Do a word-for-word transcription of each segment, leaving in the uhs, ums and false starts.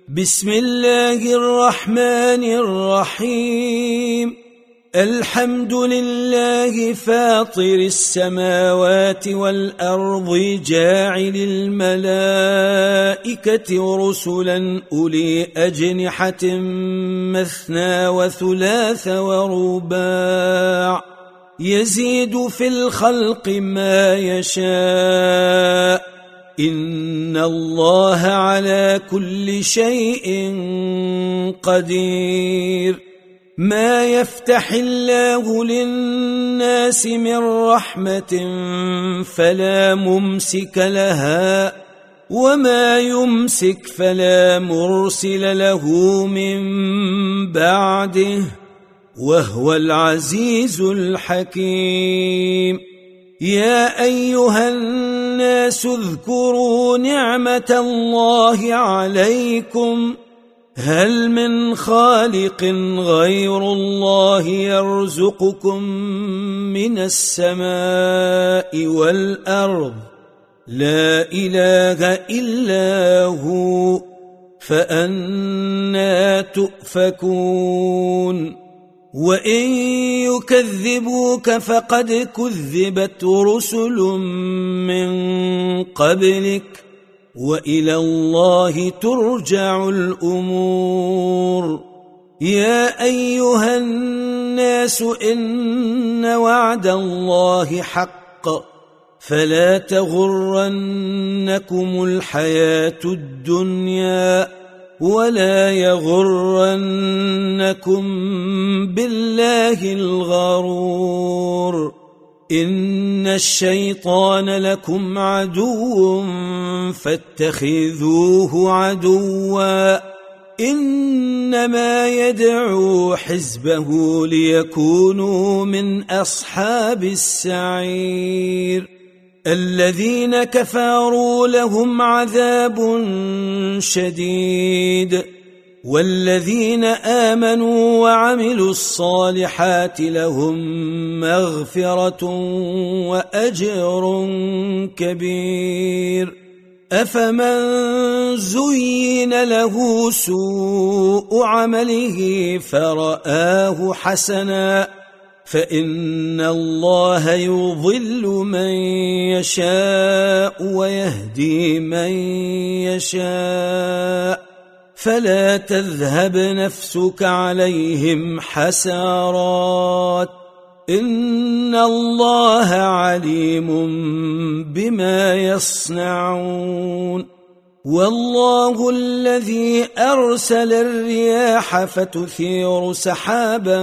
بسم الله الرحمن الرحيم. الحمد لله فاطر السماوات والأرض جاعل الملائكة رسلا أولي أجنحة مثنى وثلاث ورباع يزيد في الخلق ما يشاء إن الله على كل شيء قدير. ما يفتح الله للناس من رحمة فلا ممسك لها وما يمسك فلا مرسل له من بعده وهو العزيز الحكيم. يا أيها الناس اذكروا نعمة الله عليكم هل من خالق غير الله يرزقكم من السماء والأرض لا إله إلا هو فأنى تؤفكون. وإن يكذبوك فقد كذبت رسل من قبلك وإلى الله ترجع الأمور. يا أيها الناس إن وعد الله حق فلا تغرنكم الحياة الدنيا ولا يغرنكم بالله الغرور. إن الشيطان لكم عدو فاتخذوه عدوا إنما يدعو حزبه ليكونوا من أصحاب السعير. الذين كفروا لهم عذاب شديد والذين آمنوا وعملوا الصالحات لهم مغفرة وأجر كبير. أفمن زين له سوء عمله فرآه حسنا فإن الله يضل من يشاء ويهدي من يشاء فلا تذهب نفسك عليهم حسرات إن الله عليم بما يصنعون. والله الذي أرسل الرياح فتثير سحابا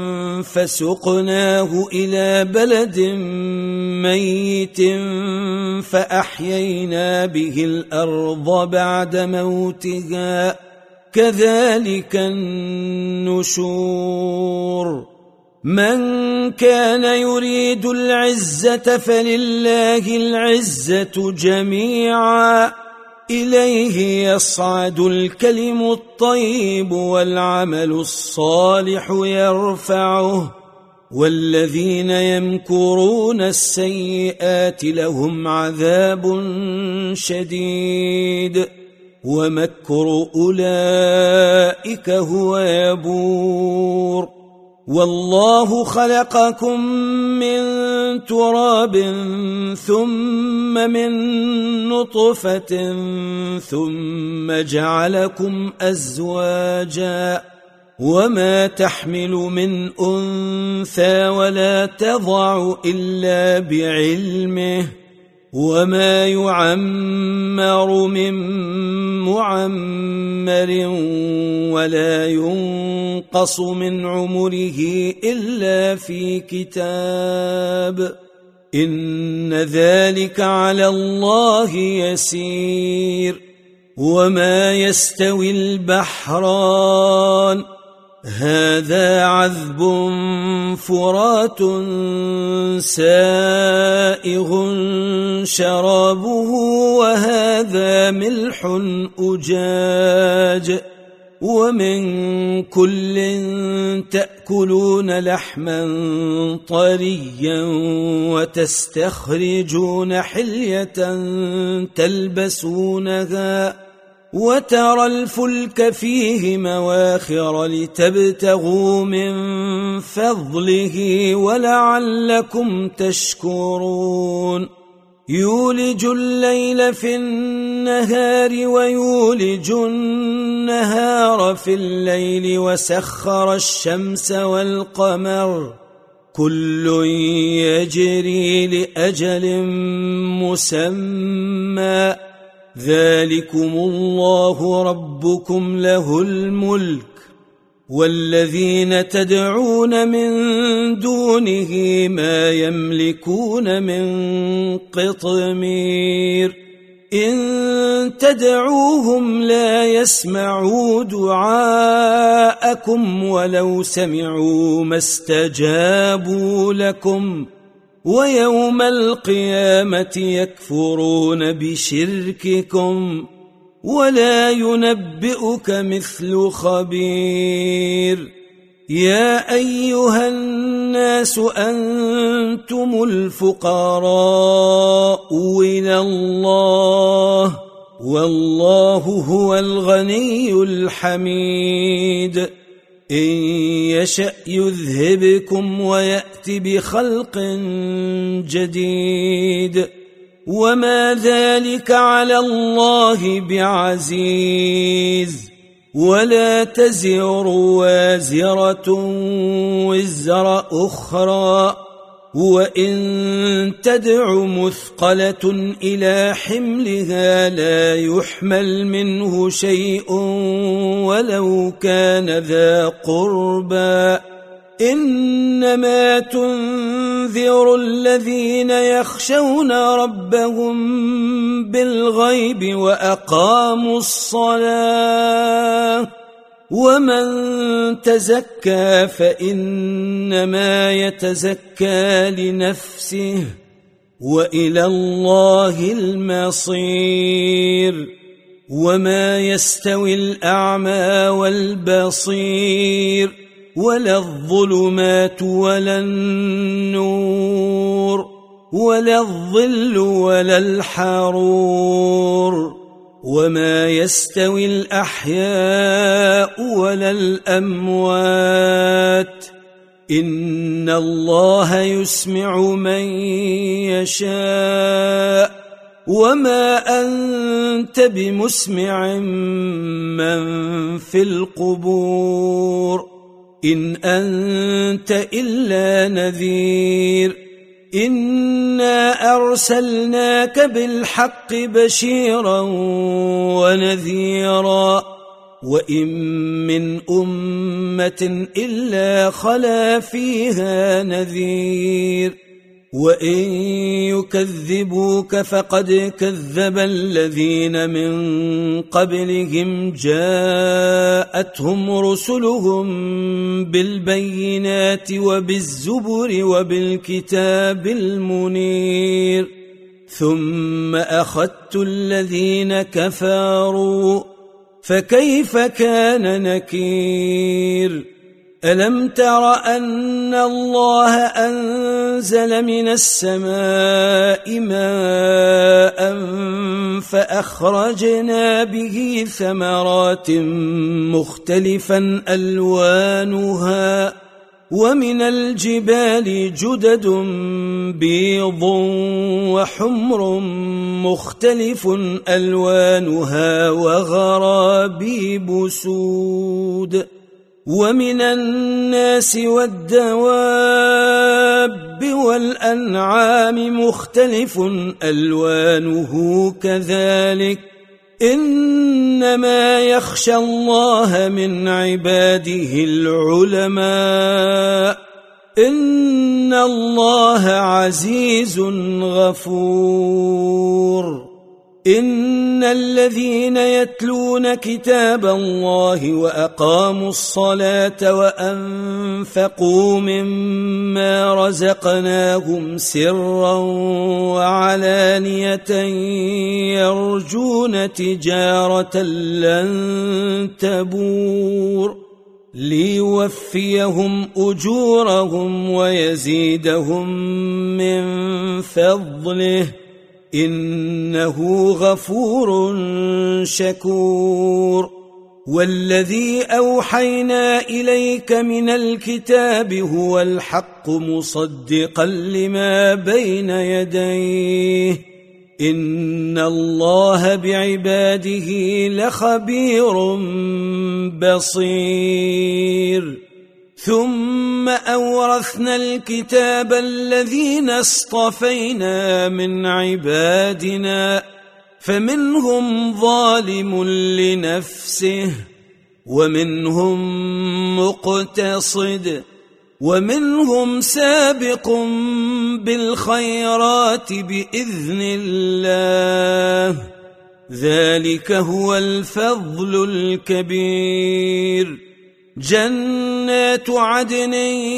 فسقناه إلى بلد ميت فأحيينا به الأرض بعد موتها كذلك النشور. من كان يريد العزة فلله العزة جميعا إليه يصعد الكلم الطيب والعمل الصالح يرفعه والذين يمكرون السيئات لهم عذاب شديد ومكر أولئك هو يبور. والله خلقكم من تراب ثم من نطفة ثم جعلكم أزواجا وما تحمل من أنثى ولا تضع إلا بعلمه وما يعمر من معمر ولا ينقص من عمره إلا في كتاب إن ذلك على الله يسير. وما يستوي البحران هذا عذب فرات سائغ شرابه وهذا ملح أجاج ومن كل تأكلون لحما طريا وتستخرجون حلية تلبسونها وترى الفلك فيه مواخر لتبتغوا من فضله ولعلكم تشكرون يولج الليل في النهار ويولج النهار في الليل وسخر الشمس والقمر كل يجري لأجل مسمى ذلكم الله ربكم له الملك والذين تدعون من دونه ما يملكون من قطمير إن تدعوهم لا يسمعوا دعاءكم ولو سمعوا ما استجابوا لكم ويوم القيامة يكفرون بشرككم ولا ينبئك مثل خبير يا أيها الناس أنتم الفقراء إلى الله والله هو الغني الحميد إن يشأ يذهبكم ويأت بخلق جديد وما ذلك على الله بعزيز ولا تزر وازرة وزر أخرى وإن تدع مثقلة إلى حملها لا يحمل منه شيء ولو كان ذا قربى إنما تنذر الذين يخشون ربهم بالغيب وأقاموا الصلاة ومن تزكى فإنما يتزكى لنفسه وإلى الله المصير وما يستوي الأعمى والبصير ولا الظلمات ولا النور ولا الظل ولا الحرور وما يستوي الأحياء ولا الأموات إن الله يسمع من يشاء وما أنت بمسمع من في القبور إن أنت إلا نذير إنا أرسلناك بالحق بشيرا ونذيرا وإن من أمة إلا خلا فيها نذير وإن يكذبوك فقد كذب الذين من قبلهم جاءتهم رسلهم بالبينات وبالزبر وبالكتاب المنير ثم أخذت الذين كفروا فكيف كان نكير ألم تر أن الله أنزل من السماء ماء فأخرجنا به ثمرات مختلفا ألوانها ومن الجبال جدد بيض وحمر مختلف ألوانها وغرابيب سود ومن الناس والدواب والأنعام مختلف ألوانه كذلك إنما يخشى الله من عباده العلماء إن الله عزيز غفور إن الذين يتلون كتاب الله وأقاموا الصلاة وأنفقوا مما رزقناهم سرا وعلانية يرجون تجارة لن تبور ليوفيهم أجورهم ويزيدهم من فضله إنه غفور شكور والذي أوحينا إليك من الكتاب هو الحق مصدقا لما بين يديه إن الله بعباده لخبير بصير ثم أورثنا الكتاب الذين اصطفينا من عبادنا فمنهم ظالم لنفسه ومنهم مقتصد ومنهم سابق بالخيرات بإذن الله ذلك هو الفضل الكبير جنات عدن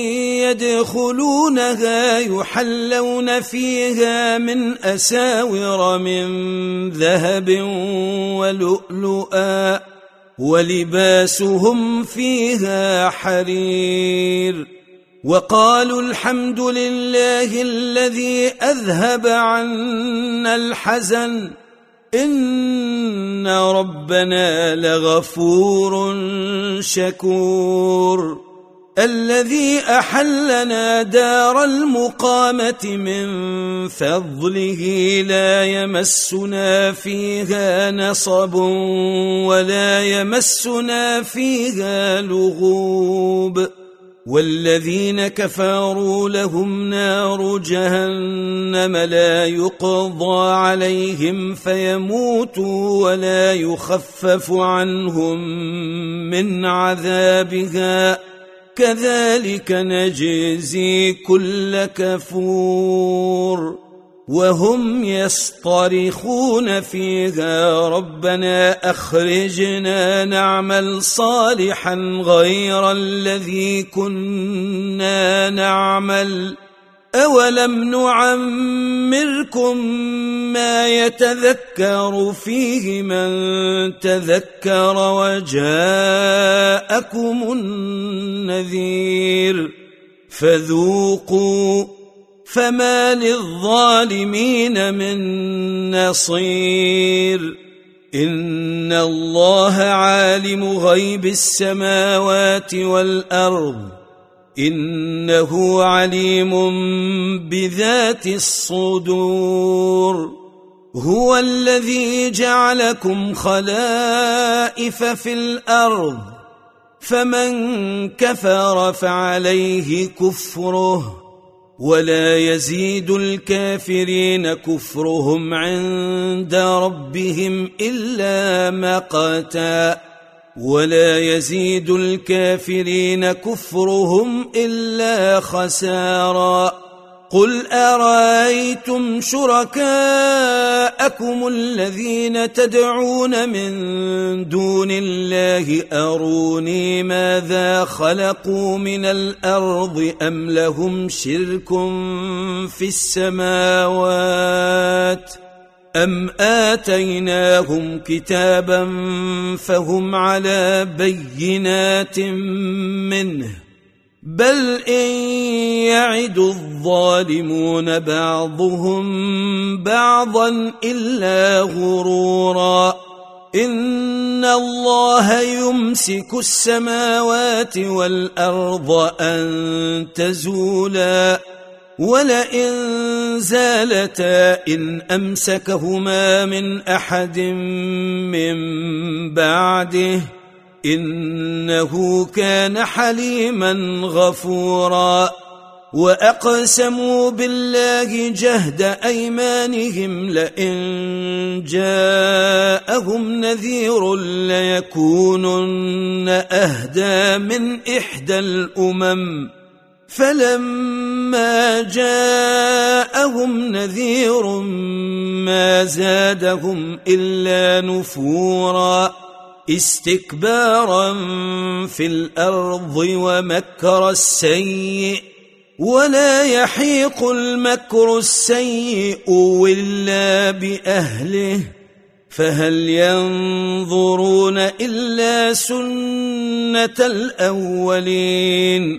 يدخلونها يحلون فيها من أساور من ذهب ولؤلؤا ولباسهم فيها حرير وقالوا الحمد لله الذي أذهب عنا الحزن إن ربنا لغفور شكور الذي أحلنا دار المقامة من فضله لا يمسنا فيها نصب ولا يمسنا فيها لغوب والذين كفروا لهم نار جهنم لا يقضى عليهم فيموتوا ولا يخفف عنهم من عذابها كذلك نجزي كل كفور وهم يصطرخون فيها ربنا أخرجنا نعمل صالحا غير الذي كنا نعمل أولم نعمركم ما يتذكر فيه من تذكر وجاءكم النذير فذوقوا فما للظالمين من نصير إن الله عالم غيب السماوات والأرض إنه عليم بذات الصدور هو الذي جعلكم خلائف في الأرض فمن كفر فعليه كفره ولا يزيد الكافرين كفرهم عند ربهم إلا مقتا ولا يزيد الكافرين كفرهم إلا خسارا قل أرأيتم شركاءكم الذين تدعون من دون الله أروني ماذا خلقوا من الأرض أم لهم شرك في السماوات أم آتيناهم كتابا فهم على بينات منه بل إن يعد الظالمون بعضهم بعضا إلا غرورا إن الله يمسك السماوات والأرض أن تزولا ولئن زالتا إن أمسكهما من أحد من بعده إنه كان حليما غفورا وأقسموا بالله جهد أيمانهم لئن جاءهم نذير ليكونن أهدى من إحدى الأمم فلما جاءهم نذير ما زادهم إلا نفورا استكبارا في الأرض ومكر السيء ولا يحيق المكر السيء إلا بأهله فهل ينظرون إلا سنة الأولين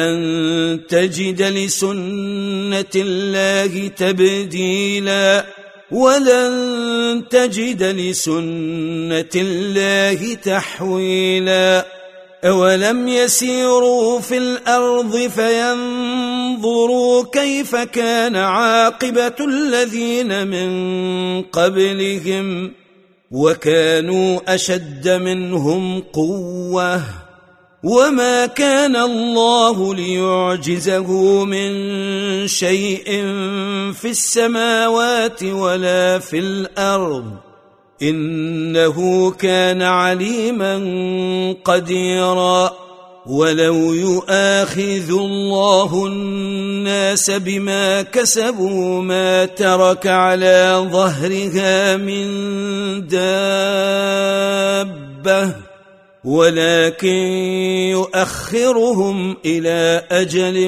فلن تجد لسنة الله تبديلا ولن تجد لسنة الله تحويلا أولم يسيروا في الأرض فينظروا كيف كان عاقبة الذين من قبلهم وكانوا أشد منهم قوة وما كان الله ليعجزه من شيء في السماوات ولا في الأرض إنه كان عليما قديرا ولو يؤاخذ الله الناس بما كسبوا ما ترك على ظهرها من دابة ولكن يؤخرهم إلى أجل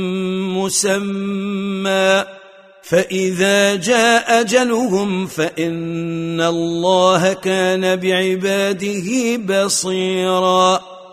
مسمى فإذا جاء أجلهم فإن الله كان بعباده بصيرا